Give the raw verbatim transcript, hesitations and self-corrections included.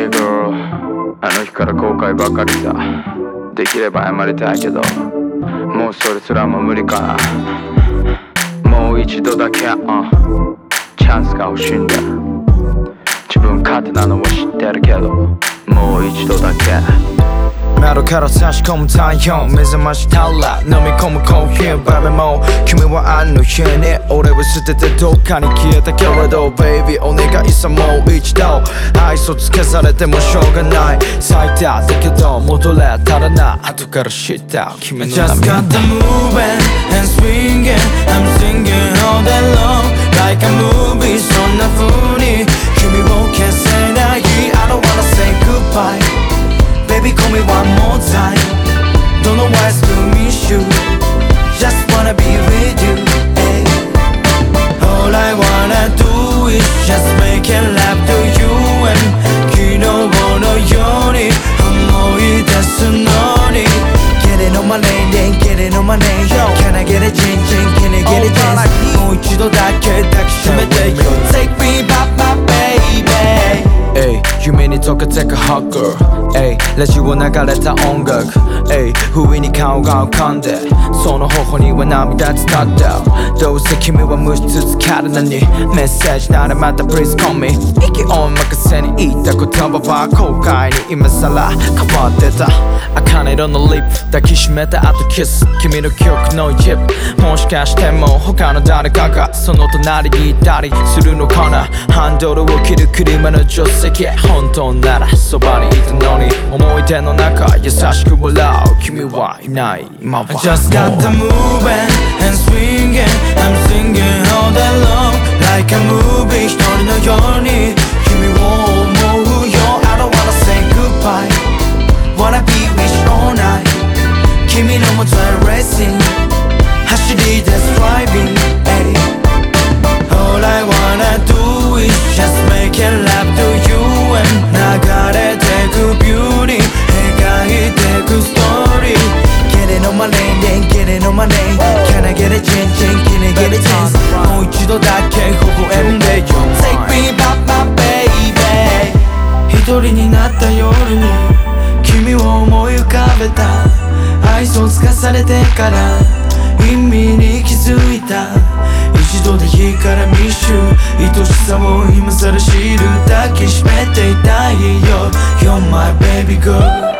Hey girl、 あの日から後悔ばかりさ。できれば謝りたいけど、もうそれすらも無理かな。もう一度だけ、うん、チャンスが欲しいんだ。自分勝手なのも知ってるけど、もう一度だけ。 窓から差し込む太陽、目覚ましたら飲み込むコーヒー、バベも君はあの日に俺を捨ててどっかに消えたけれど、Baby お願いさもう一度。愛想つけされてもしょうがない、最低だけど戻れたらな。後から知った君の涙。 Just got the moving and swinging, I'm singing all day long like a movie。 そんな風に君を消せない。 I don't wanna say goodbye、Baby call me one more time. Don't know why it's to miss you. Just wanna be with you, hey. All I wanna do is just make it love to you and 昨日のように思い出すのに Get it on my name, get it on my name. Can I get a chin chin, can I get a chance? もう一度だけ抱きしめてよ Take me back my baby。 夢に溶けてくハッグ、ラジオ流れた音楽、不意に顔が浮かんでその頬には涙伝った。どうせ君は無視続けるのにメッセージならまた Please call me。 息を任せに言った言葉は後悔に今さら変わってた。茜色のリップ抱きしめた後キス、君の記憶の一部。もしかしても他の誰かがその隣にいたりするのかな。ハンドルを切る車の助手席、本当ならそばにいたのに。思い出の中優しく笑う君はいない今は。 Just got the moving and swinging, I'm singing all day long like a movie。 一人のように君を思うよ。 I don't wanna say goodbye, wanna be with you all night。 君のもとへ racing 走り出す driving、hey。 All I wanna do is just make it love to you and 流れてくビューティー描いてくストーリー。 Get it on my name, get it on my name. Can I get a chin chin, can I get a chance? もう一度だけ微笑んでよ Take me back my baby。 一人になった夜に君を思い浮かべた。愛想つかされてから意味に気づいた。一度でいいからミッシュ、愛しさを今更知る。抱きしめていたいよ You're my baby girl。